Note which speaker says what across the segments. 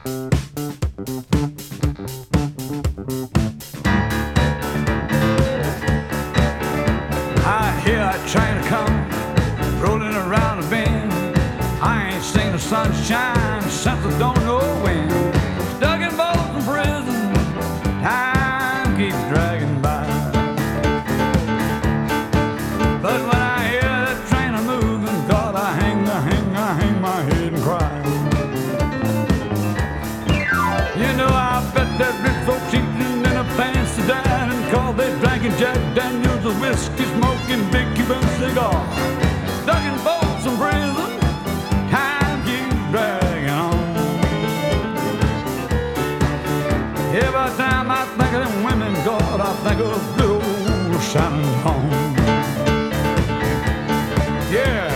Speaker 1: I hear a train come rolling around the bend. I ain't seen the sunshine since I don't know when. Stuck in Folsom Prison, time keeps dragging by. But when I hear that train a moving, God, I hang my head and cry. You know, I bet that rich folks eating in a fancy dining car. They drinking Jack Daniels, a whiskey, smoking big Cuban cigar. Stuck in Folsom Prison, time keeps dragging on. Every time I think of them women, God, I think of good old Shannon Home. Yeah.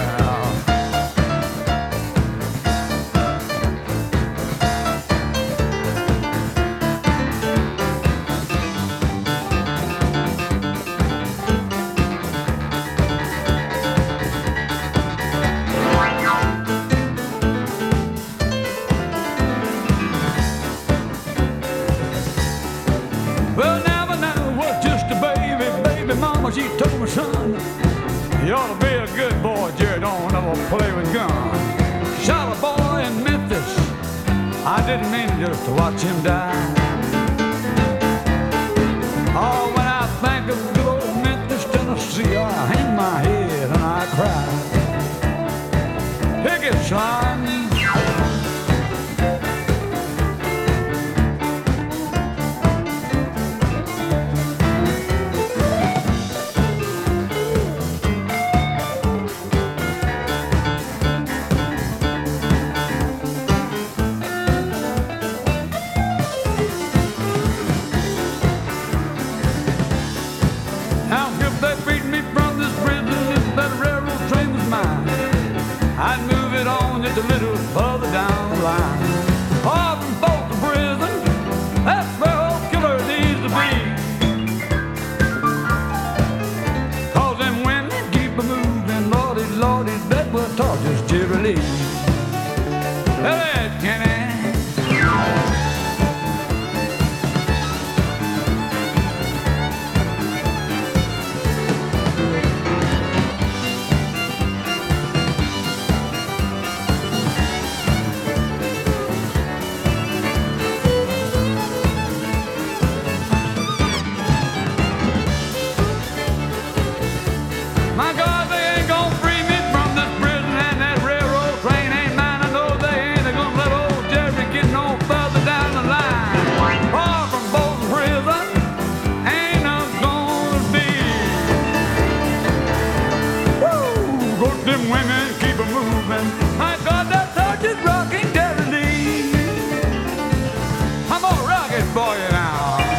Speaker 1: Well, now when I was just a baby mama, she told me, son, you ought to be a good boy, Jerry, don't ever play with guns. Shot a boy in Memphis, I didn't mean just to watch him die. Oh, when I think of good old Memphis, Tennessee, I hang my head and I cry. Pick it, son. Now if they freed me from this prison, if that railroad train was mine, I'd move it on just a little further down the line. Far from Folsom Prison, that's where all killers needs to be. 'Cause them women keep a moving, lordy, that will torture Jerry Lee. Well, that Kenny. My God, they ain't gonna free me from this prison, and that railroad train ain't mine. I know they ain't gonna let old Jerry get no further down the line. Far from Folsom Prison, ain't no gonna be. Woo! Go them women, keep 'em moving. My God, that touch is rocking Jerry Lee. I'm gonna rock it for you now.